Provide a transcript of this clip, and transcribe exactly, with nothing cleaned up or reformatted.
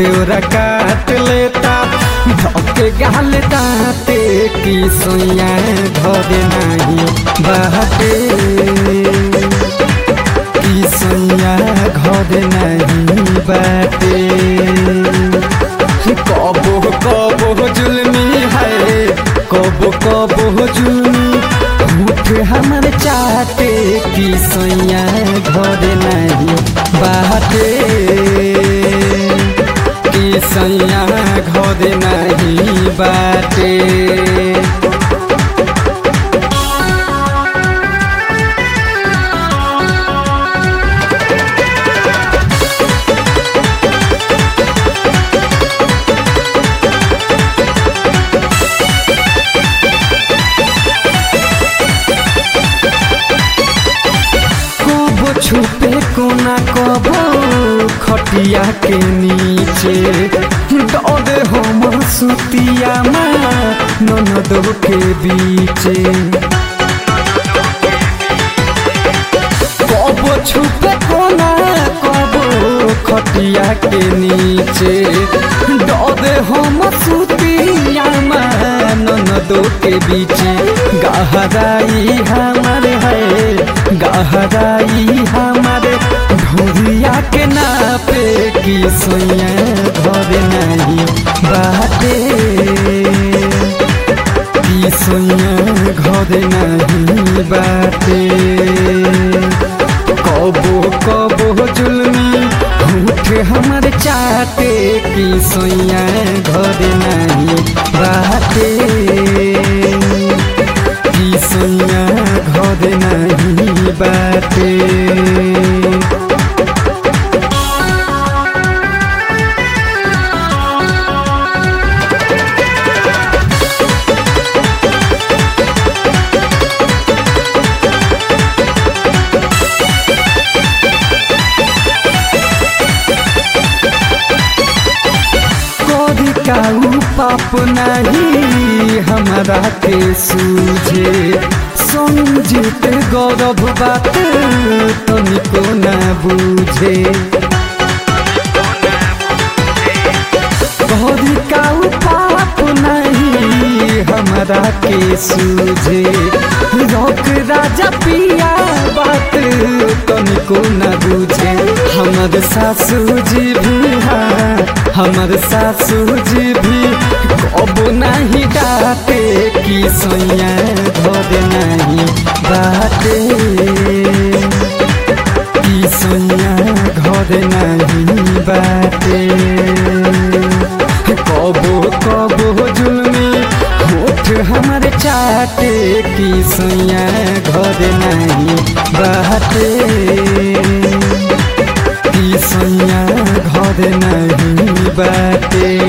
देवरा काट लेता धोके गाल दाते की सोया घरे नहीं बाटे की सोया घरे नहीं बाटे कबो कबो जुल्मी है कबो कबो जुल्मी उठ हमार चाटे की सोया घरे नहीं बाटे की सोया घरे नहीं बाटे। छुपे कोना कबो खटिया के नीचे डरे हम सुतिया ननदो के बीचे कबो छुपे कोना कबो खटिया के नीचे डरे हम सुतिया ननदो के बीचे गहराई हमारे है गहराई हमारे ढोरिया के नापे की सोया घरे नहीं बाटे की सोया घरे नहीं बाटे कबो कबो जुल्मी उठ हमारे चाटे की सोया घरे नहीं बाटे की सोया घरे नहीं बाटे। काऊ पाप नहीं हमारा के सूझे संजीत गौरव बात तनिको न बूझे गौरी काऊ पाप नहीं हमारा के सूझे रोक राजा पिया बात तनिको न बूझे हमर सासू जी भी हमर सासू जी भी कबो नहीं डाटे की सोया घरे नहीं बाटे की सोया घरे नहीं बाटे कबो कबो जुल्मी होठ हमारे चाटे की सोया घरे नहीं बाटे की सोया घरे नहीं बाटे।